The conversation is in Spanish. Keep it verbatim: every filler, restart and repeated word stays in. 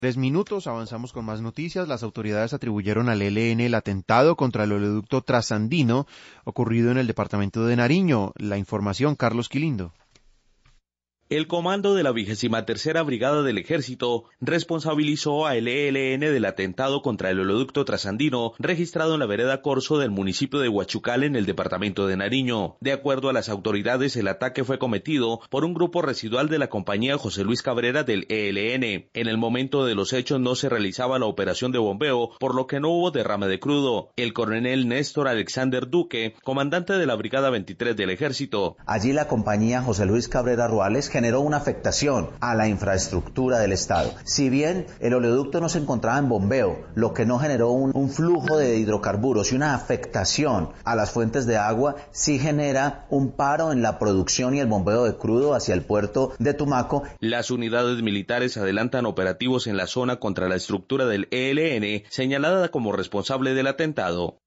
Tres minutos, avanzamos con más noticias. Las autoridades atribuyeron al E L N el atentado contra el oleoducto Trasandino ocurrido en el departamento de Nariño. La información, Carlos Quilindo. El comando de la vigésima tercera Brigada del Ejército responsabilizó al E L N del atentado contra el oleoducto Trasandino registrado en la vereda Corzo del municipio de Huachucal en el departamento de Nariño. De acuerdo a las autoridades, el ataque fue cometido por un grupo residual de la compañía José Luis Cabrera del E L N. En el momento de los hechos no se realizaba la operación de bombeo, por lo que no hubo derrame de crudo. El coronel Néstor Alexander Duque, comandante de la Brigada veintitrés del Ejército. Allí la compañía José Luis Cabrera Ruales generó una afectación a la infraestructura del Estado. Si bien el oleoducto no se encontraba en bombeo, lo que no generó un, un flujo de hidrocarburos y una afectación a las fuentes de agua, sí genera un paro en la producción y el bombeo de crudo hacia el puerto de Tumaco. Las unidades militares adelantan operativos en la zona contra la estructura del E L N, señalada como responsable del atentado.